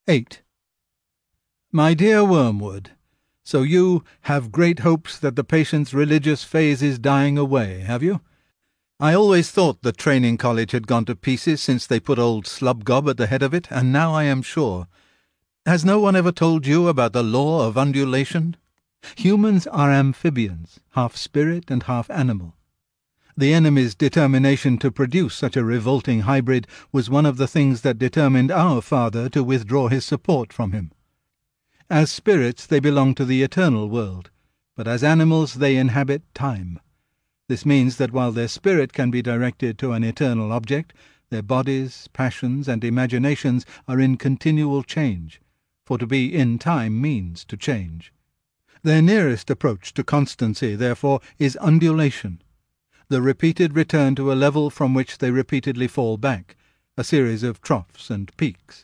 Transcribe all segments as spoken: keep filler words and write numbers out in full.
eight. My dear Wormwood, so you have great hopes that the patient's religious phase is dying away, have you? I always thought the training college had gone to pieces since they put old Slubgob at the head of it, and now I am sure. Has no one ever told you about the law of undulation? Humans are amphibians, half spirit and half animal. The enemy's determination to produce such a revolting hybrid was one of the things that determined our father to withdraw his support from him. As spirits they belong to the eternal world, but as animals they inhabit time. This means that while their spirit can be directed to an eternal object, their bodies, passions, and imaginations are in continual change, for to be in time means to change. Their nearest approach to constancy, therefore, is undulation, the repeated return to a level from which they repeatedly fall back, a series of troughs and peaks.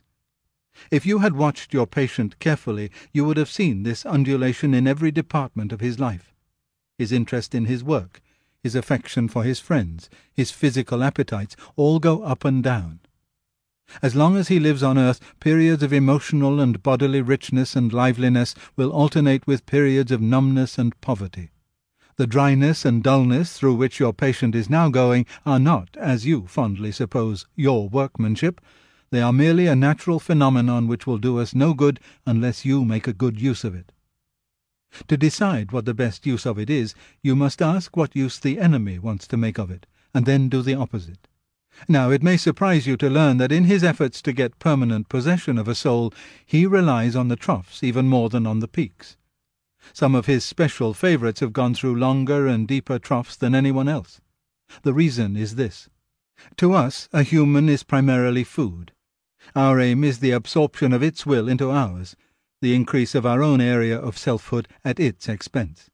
If you had watched your patient carefully, you would have seen this undulation in every department of his life. His interest in his work, his affection for his friends, his physical appetites, all go up and down. As long as he lives on earth, periods of emotional and bodily richness and liveliness will alternate with periods of numbness and poverty. The dryness and dullness through which your patient is now going are not, as you fondly suppose, your workmanship. They are merely a natural phenomenon which will do us no good unless you make a good use of it. To decide what the best use of it is, you must ask what use the enemy wants to make of it, and then do the opposite. Now, it may surprise you to learn that in his efforts to get permanent possession of a soul, he relies on the troughs even more than on the peaks. Some of his special favourites have gone through longer and deeper troughs than anyone else. The reason is this. To us, a human is primarily food. Our aim is the absorption of its will into ours, the increase of our own area of selfhood at its expense.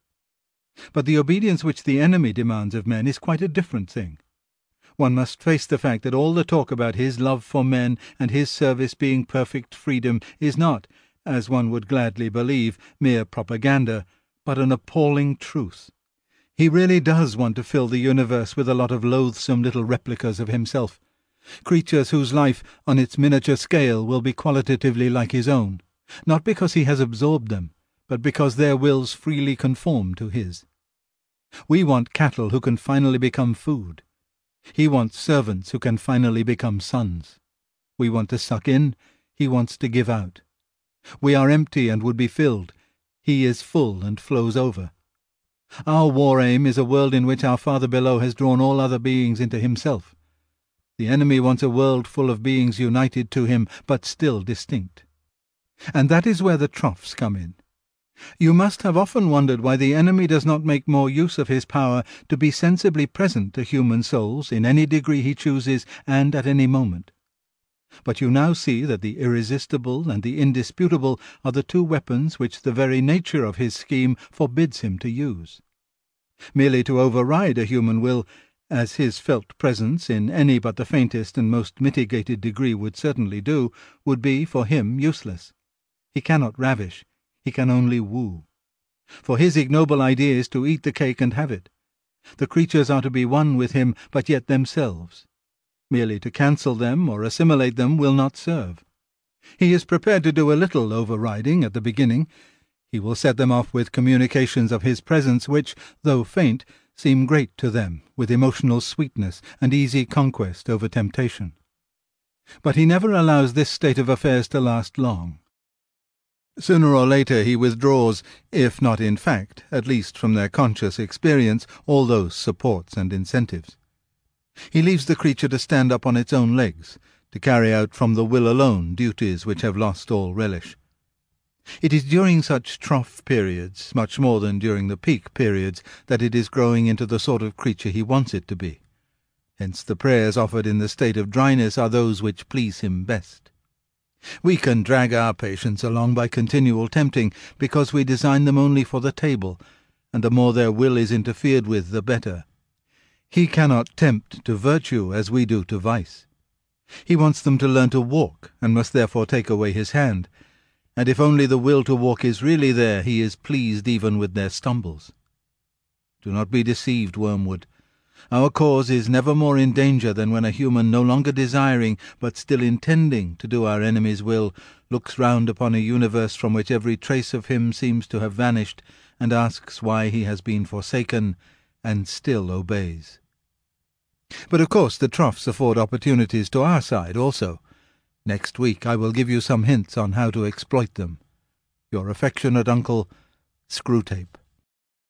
But the obedience which the enemy demands of men is quite a different thing. One must face the fact that all the talk about his love for men and his service being perfect freedom is not, as one would gladly believe, mere propaganda, but an appalling truth. He really does want to fill the universe with a lot of loathsome little replicas of himself, creatures whose life, on its miniature scale, will be qualitatively like his own, not because he has absorbed them, but because their wills freely conform to his. We want cattle who can finally become food. He wants servants who can finally become sons. We want to suck in, he wants to give out. We are empty and would be filled. He is full and flows over. Our war aim is a world in which our Father below has drawn all other beings into himself. The enemy wants a world full of beings united to him, but still distinct. And that is where the troughs come in. You must have often wondered why the enemy does not make more use of his power to be sensibly present to human souls in any degree he chooses and at any moment. But you now see that the irresistible and the indisputable are the two weapons which the very nature of his scheme forbids him to use. Merely to override a human will, as his felt presence in any but the faintest and most mitigated degree would certainly do, would be for him useless. He cannot ravish, he can only woo. For his ignoble idea is to eat the cake and have it. The creatures are to be one with him, but yet themselves. Merely to cancel them or assimilate them will not serve. He is prepared to do a little overriding at the beginning. He will set them off with communications of his presence which, though faint, seem great to them, with emotional sweetness and easy conquest over temptation. But he never allows this state of affairs to last long. Sooner or later he withdraws, if not in fact, at least from their conscious experience, all those supports and incentives. He leaves the creature to stand up on its own legs, to carry out from the will alone duties which have lost all relish. It is during such trough periods, much more than during the peak periods, that it is growing into the sort of creature he wants it to be. Hence the prayers offered in the state of dryness are those which please him best. We can drag our patients along by continual tempting, because we design them only for the table, and the more their will is interfered with, the better. He cannot tempt to virtue as we do to vice. He wants them to learn to walk, and must therefore take away his hand, and if only the will to walk is really there, he is pleased even with their stumbles. Do not be deceived, Wormwood. Our cause is never more in danger than when a human no longer desiring, but still intending, to do our enemy's will, looks round upon a universe from which every trace of him seems to have vanished, and asks why he has been forsaken, and still obeys. But of course the troughs afford opportunities to our side also. Next week I will give you some hints on how to exploit them. Your affectionate uncle, Screwtape.